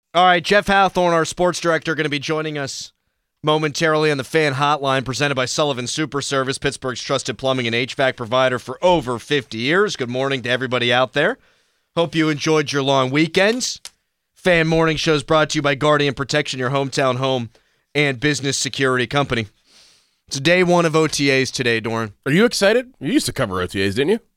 All right, Jeff Hathorn, our sports director, going to be joining us momentarily on the Fan Hotline, presented by Sullivan Super Service, Pittsburgh's trusted plumbing and HVAC provider for over 50 years. Good morning to everybody out there. Hope you enjoyed your long weekends. Fan Morning Show is brought to you by Guardian Protection, your hometown home and business security company. It's day one of OTAs today, Doran. Are you excited? You used to cover OTAs, didn't you?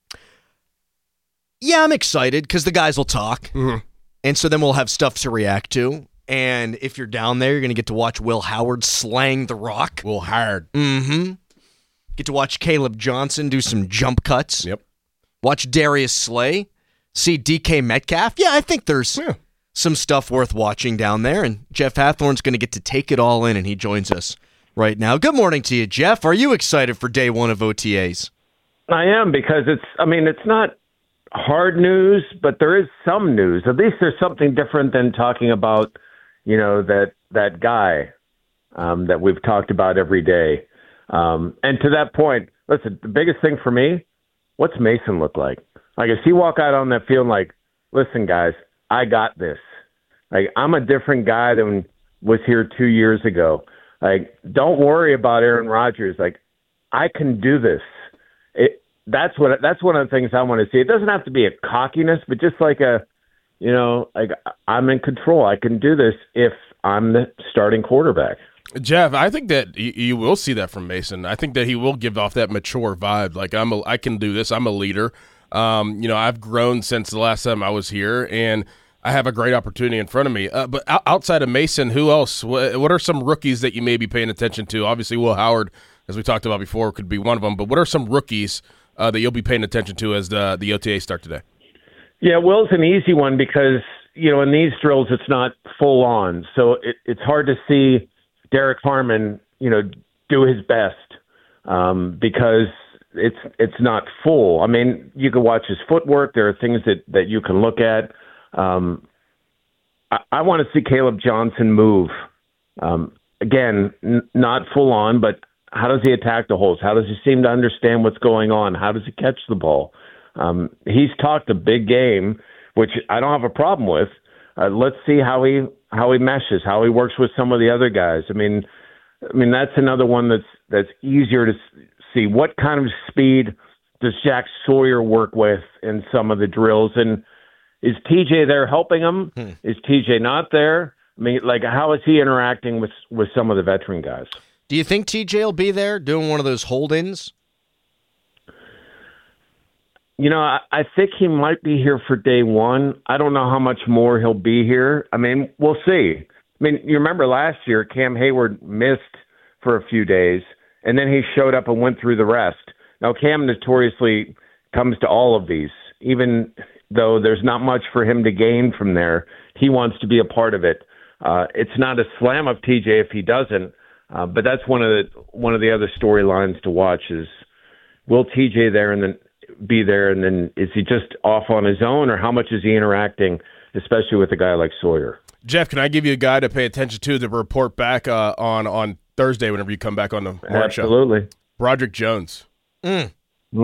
Yeah, I'm excited because the guys will talk. Mm-hmm. And so then we'll have stuff to react to. And if you're down there, you're going to get to watch Will Howard slang the rock. Will Howard. Mm-hmm. Get to watch Caleb Johnson do some jump cuts. Yep. Watch Darius Slay. See DK Metcalf. Yeah, I think there's some stuff worth watching down there. And Jeff Hathorn's going to get to take it all in, and he joins us right now. Good morning to you, Jeff. Are you excited for day one of OTAs? I am, because it's not hard news, but there is some news. At least there's something different than talking about, that guy that we've talked about every day. And to that point, listen, the biggest thing for me, what's Mason look like? Like, does he walk out on that field like, listen, guys, I got this. Like, I'm a different guy than was here 2 years ago. Like, don't worry about Aaron Rodgers. Like, I can do this. That's one of the things I want to see. It doesn't have to be a cockiness, but just like I'm in control. I can do this if I'm the starting quarterback. Jeff, I think that you will see that from Mason. I think that he will give off that mature vibe. Like, I can do this. I'm a leader. I've grown since the last time I was here, and I have a great opportunity in front of me. But outside of Mason, who else? What are some rookies that you may be paying attention to? Obviously, Will Howard, as we talked about before, could be one of them. But what are some rookies that you'll be paying attention to as the OTA start today? Yeah, Will's an easy one because, in these drills, it's not full on. So it's hard to see Derek Harmon, do his best because it's not full. I mean, you can watch his footwork. There are things that you can look at. I want to see Caleb Johnson move. Again, not full on, but how does he attack the holes? How does he seem to understand what's going on? How does he catch the ball? He's talked a big game, which I don't have a problem with. Let's see how he meshes, how he works with some of the other guys. I mean that's another one that's easier to see. What kind of speed does Jack Sawyer work with in some of the drills? And is TJ there helping him? Is TJ not there? I mean, like, how is he interacting with some of the veteran guys? Do you think TJ will be there doing one of those hold-ins? I think he might be here for day one. I don't know how much more he'll be here. I mean, we'll see. I mean, you remember last year, Cam Hayward missed for a few days, and then he showed up and went through the rest. Now, Cam notoriously comes to all of these, even though there's not much for him to gain from there. He wants to be a part of it. It's not a slam of TJ if he doesn't, but that's one of the other storylines to watch is, will TJ be there, and then is he just off on his own, or how much is he interacting, especially with a guy like Sawyer? Jeff, can I give you a guy to pay attention to report back on Thursday whenever you come back on the morning show? Absolutely. Broderick Jones. Mm.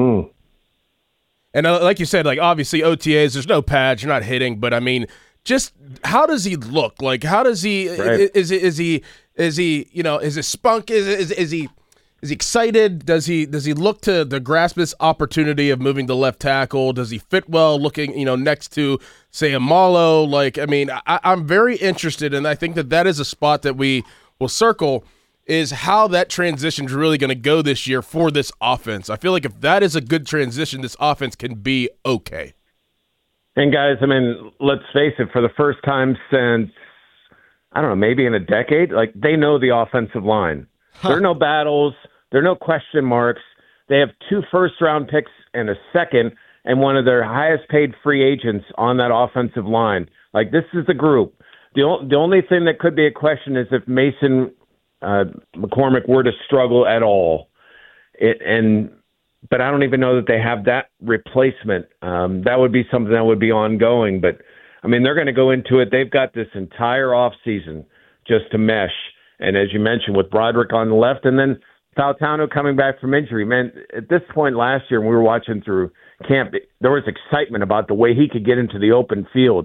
And like you said, like, obviously OTAs, there's no pads, you're not hitting, but I mean, just how does he look? Like, how does he right. is he is it spunk? Is he excited? Does he look to grasp this opportunity of moving to left tackle? Does he fit well looking, next to, say, Amalo? Like, I mean, I'm very interested, and I think that is a spot that we will circle, is how that transition is really going to go this year for this offense. I feel like if that is a good transition, this offense can be okay. And guys, I mean, let's face it, for the first time since, I don't know, maybe in a decade, like, they know the offensive line. There are no battles. There are no question marks. They have 2 first-round picks and a second, and one of their highest-paid free agents on that offensive line. Like, this is the group. The only thing that could be a question is if Mason McCormick were to struggle at all. But I don't even know that they have that replacement. That would be something that would be ongoing. But, I mean, they're going to go into it. They've got this entire offseason just to mesh. And as you mentioned, with Broderick on the left, and then Fautano coming back from injury. Man, at this point last year when we were watching through camp, there was excitement about the way he could get into the open field.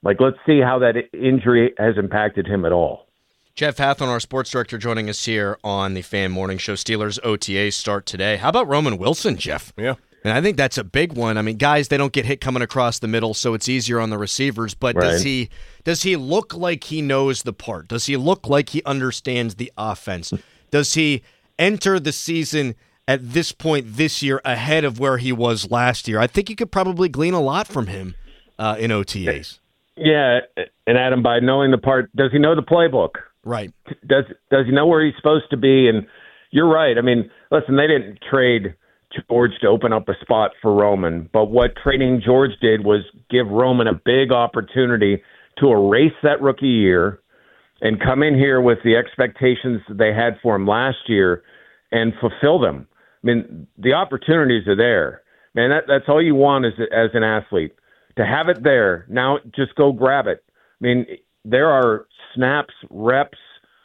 Like, let's see how that injury has impacted him at all. Jeff Hathhorn, our sports director, joining us here on the Fan Morning Show. Steelers OTAs start today. How about Roman Wilson, Jeff? Yeah. And I think that's a big one. I mean, guys, they don't get hit coming across the middle, so it's easier on the receivers. But Right. does he look like he knows the part? Does he look like he understands the offense? Does he enter the season at this point this year ahead of where he was last year? I think you could probably glean a lot from him in OTAs. Yeah, and Adam, by knowing the part, does he know the playbook? Right. Does he know where he's supposed to be? And you're right. I mean, listen, they didn't trade George to open up a spot for Roman, but what trading George did was give Roman a big opportunity to erase that rookie year and come in here with the expectations that they had for him last year and fulfill them. I mean, the opportunities are there. Man, that's all you want as an athlete, to have it there. Now just go grab it. I mean, there are snaps, reps,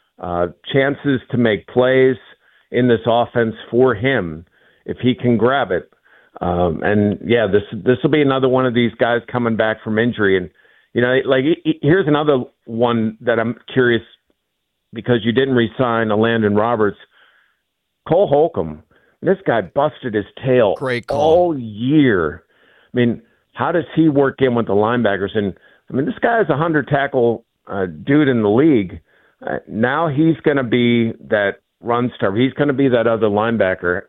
chances to make plays in this offense for him if he can grab it. And yeah, this will be another one of these guys coming back from injury. And like here's another one that I'm curious, because you didn't re-sign Landon Roberts. Cole Holcomb, this guy busted his tail Great call. all year. I mean, how does he work in with the linebackers? And I mean, this guy is a 100-tackle dude in the league. Now he's going to be that run star. He's going to be that other linebacker.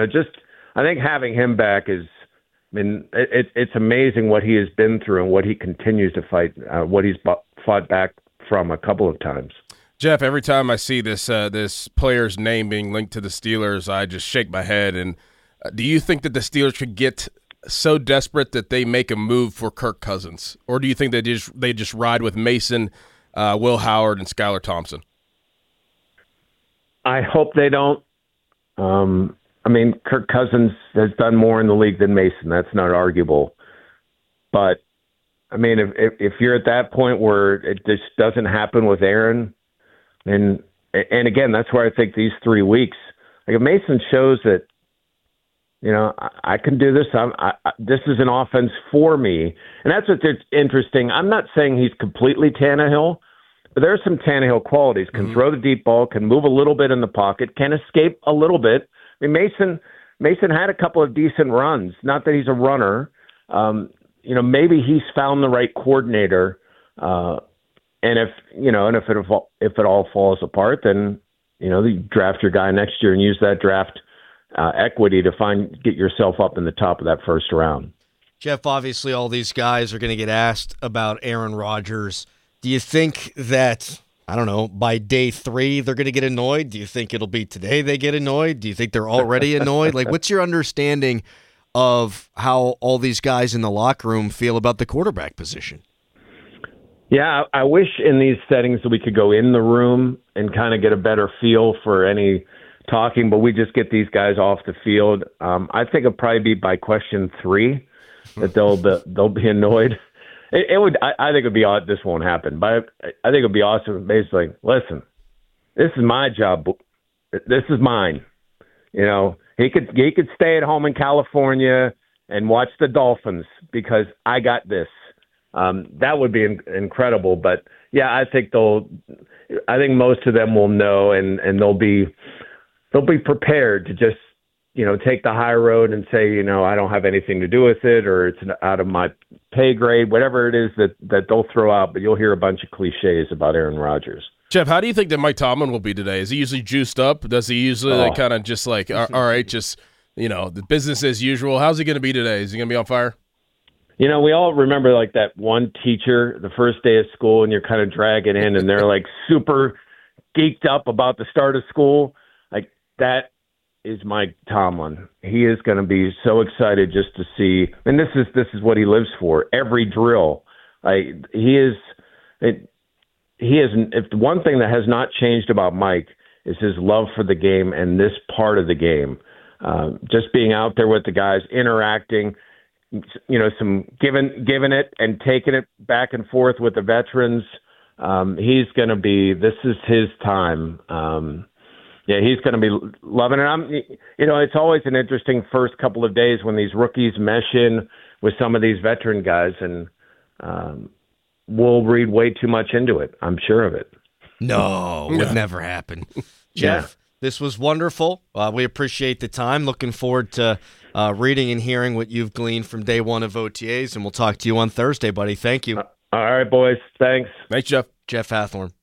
I think having him back is, I mean, it's amazing what he has been through and what he continues to fight, what he's fought back from a couple of times. Jeff, every time I see this player's name being linked to the Steelers, I just shake my head. And do you think that the Steelers could get so desperate that they make a move for Kirk Cousins, or do you think they just ride with Mason, Will Howard, and Skylar Thompson? I hope they don't. I mean, Kirk Cousins has done more in the league than Mason. That's not arguable. But I mean, if you're at that point where it just doesn't happen with Aaron, and again, that's where I think these 3 weeks, like if Mason shows that, I can do this. This is an offense for me, and that's what's interesting. I'm not saying he's completely Tannehill, but there are some Tannehill qualities. Can throw the deep ball, can move a little bit in the pocket, can escape a little bit. I mean, Mason had a couple of decent runs. Not that he's a runner. Maybe he's found the right coordinator. And if it all falls apart, then you draft your guy next year and use that draft equity to get yourself up in the top of that first round. Jeff, obviously all these guys are going to get asked about Aaron Rodgers. Do you think that, I don't know, by day 3 they're going to get annoyed? Do you think it'll be today they get annoyed? Do you think they're already annoyed? Like, what's your understanding of how all these guys in the locker room feel about the quarterback position? Yeah, I wish in these settings that we could go in the room and kind of get a better feel for any talking, but we just get these guys off the field. I think it'll probably be by question 3 that they'll be annoyed. It would. I think it'd be odd. This won't happen, but I think it'd be awesome. Basically, listen, this is my job. This is mine. He could stay at home in California and watch the Dolphins because I got this. That would be incredible. But yeah, I think most of them will know, and they'll be prepared to just take the high road and say, I don't have anything to do with it, or it's out of my pay grade, whatever it is that they'll throw out. But you'll hear a bunch of cliches about Aaron Rodgers. Jeff, how do you think that Mike Tomlin will be today? Is he usually juiced up? Does he usually kind of just like, all right, just, the business as usual? How's he going to be today? Is he going to be on fire? We all remember like that one teacher the first day of school, and you're kind of dragging in, and they're like super geeked up about the start of school. Like that is Mike Tomlin. He is going to be so excited just to see, and this is what he lives for. Every drill, he is. If the one thing that has not changed about Mike is his love for the game and this part of the game, just being out there with the guys, interacting, some giving it and taking it back and forth with the veterans. He's going to be. This is his time. Yeah, he's going to be loving it. It's always an interesting first couple of days when these rookies mesh in with some of these veteran guys, and we'll read way too much into it. I'm sure of it. No, it would never happen. Jeff, this was wonderful. We appreciate the time. Looking forward to reading and hearing what you've gleaned from day one of OTAs, and we'll talk to you on Thursday, buddy. Thank you. All right, boys. Thanks. Thanks, Jeff. Jeff Hathorn.